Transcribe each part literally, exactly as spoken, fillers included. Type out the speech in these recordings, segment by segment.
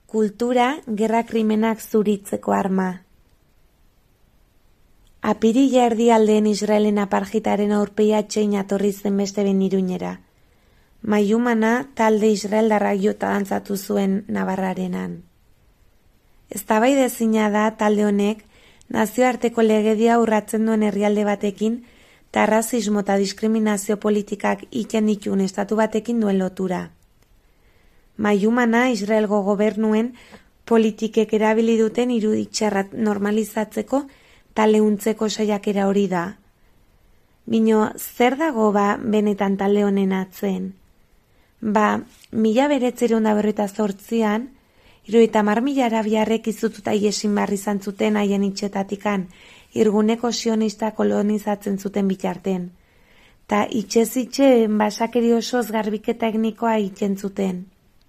Kultura gerra krimenak zuritzeko arma. Apirila erdialdeen Israelen aparjitaren aurpeia txein atorri zen beste ben Iruñera. Maiumana talde israeldarrak jota dantzatu zuen Navarrarenan. Eztabaidezina da talde honek nazioarteko legedia urratzen duen herrialde batekin eta rasismo eta diskriminazio politikak iten dituen estatu batekin duen lotura. Maiumana Israelgo gobernuen politikek erabili duten iruditxarra normalizatzeko eta lehuntzeko saiakera hori da. Bino, zer dago ba benetan talde honen atzen? Ba, mila beretzerun da berreta zortzian, hirurogeita hamar mila arabiarrek izututa iesin barri izan zuten haien itxetatikan, irguneko sionista kolonizatzen zuten bitarten. Ta itxez itxe basakeri osoz garbike teknikoa iten zuten.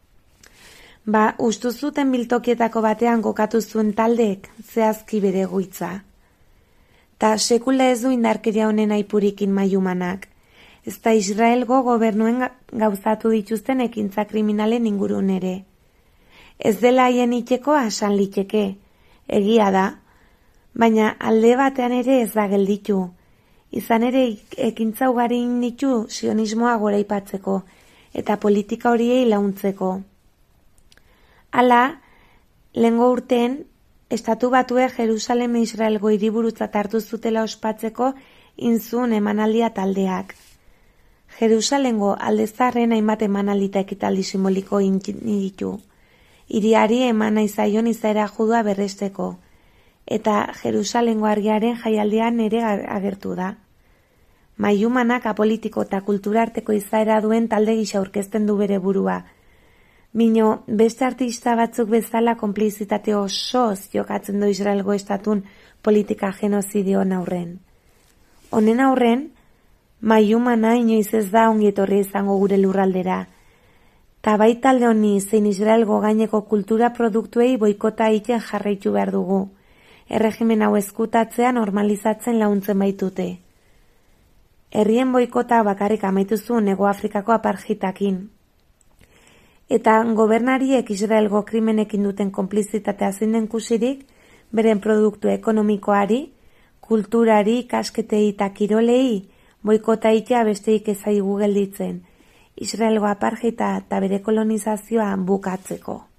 Ba, ustu zuten biltokietako batean kokatu zuen taldeek, zehazki bere goitza. Ta sekula ez du indarkeria honen aipurikin Maiumanak. Ez da Israelgo gobernuen gauzatu dituzten ekintza kriminalen ingurun ere. Ez dela haien itxeko asan liteke, egia da, baina alde batean ere ez da gelditu. Izan ere ekintza ugari ditu sionismoa gora ipatzeko eta politika horiei launtzeko. Hala, lehengo urtean, Estatu Batue Jerusalem Israelgo hiriburutzat hartu zutela ospatzeko inzun emanaldia taldeak. Jerusalengo aldezarren hainbat emanaldita ekitaldi simboliko ditu. Hiriari eman nahi zaion izaera judua berresteko, eta Jerusalengo argiaren jaialdean ere agertu da. Maiumanak apolitiko eta kulturarteko izaera duen talde gisa aurkezten du bere burua. Bino, beste artista batzuk bezala konplizitate osoz jokatzen du Israelgo estatun politika genozidioan aurren. Honen aurren, Maiumana inoiz ez da ongietorri izango gure lurraldera. Ta bai talde honi zein Israelgo gaineko kultura produktuei boikota egiten jarraitu behar dugu. Erregimen hau ezkutatzea normalizatzen launtzen baitute. Herrien boikota bakarrik amaitu zuen Hego Afrikako aparjitakin. Eta gobernariek Israelgo krimenekin duten konplizitatea zein den kusirik, beren produktu ekonomikoari, kulturari, ikasketei eta kirolei, boikota egitea besteik ezaigu gelditzen, Israelgo aparjita eta bere kolonizazioa bukatzeko.